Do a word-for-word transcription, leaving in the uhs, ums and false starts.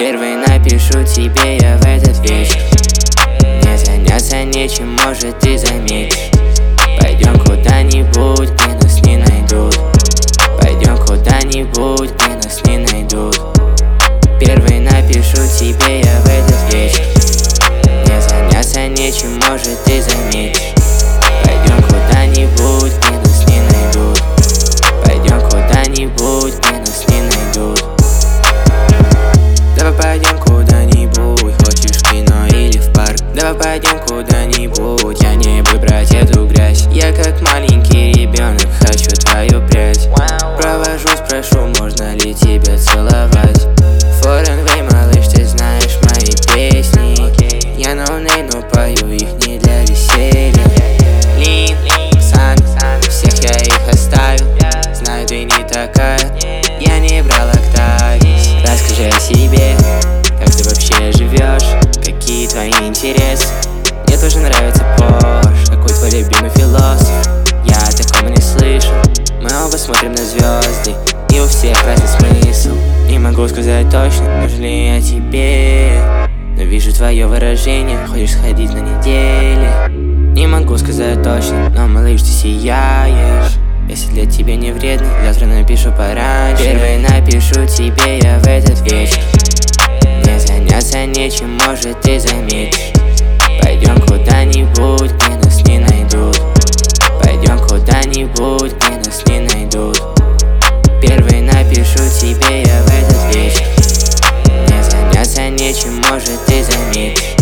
Первый напишу тебе я в этот вечер. Не заняться нечем, может ты заметишь. Пойдем куда-нибудь, где нас не найдут. Пойдем куда-нибудь, где нас не найдут. Первый напишу тебе я в этот вечер. Не заняться нечем, может ты заметишь. Пойдем куда-нибудь, где нас не найдут. Пойдем куда-нибудь, где нас не найдут. Давай пойдем куда-нибудь, хочешь в кино или в парк. Давай пойдем куда-нибудь, я не буду брать эту грязь. Я как маленький ребенок, хочу твою прядь. Провожу, спрошу, можно ли тебя целовать. Foreign way, малыш, ты знаешь мои песни. Я ноунейм, но пою их не для веселья. Лин, Сан, всех я их оставил. Знаю, ты не такая, я не брал Октавис. Расскажи о себе, как ты вообще живешь, какие твои интересы. Мне тоже нравится Порш. Какой твой любимый философ? Я о таком не слышал. Мы оба смотрим на звезды, и у всех разный смысл. Не могу сказать точно, нужен ли я тебе, но вижу твое выражение, хочешь сходить на неделе. Не могу сказать точно, но малыш, ты сияешь. Если для тебя не вредно, завтра напишу пораньше. Первый напишу тебе я в этот вечер. Не заняться нечем, может ты заметишь. Пойдем куда-нибудь, где нас не найдут. Пойдем куда-нибудь, где нас не найдут. Первый напишу тебе я в этот вечер. Не заняться нечем, может ты заметишь.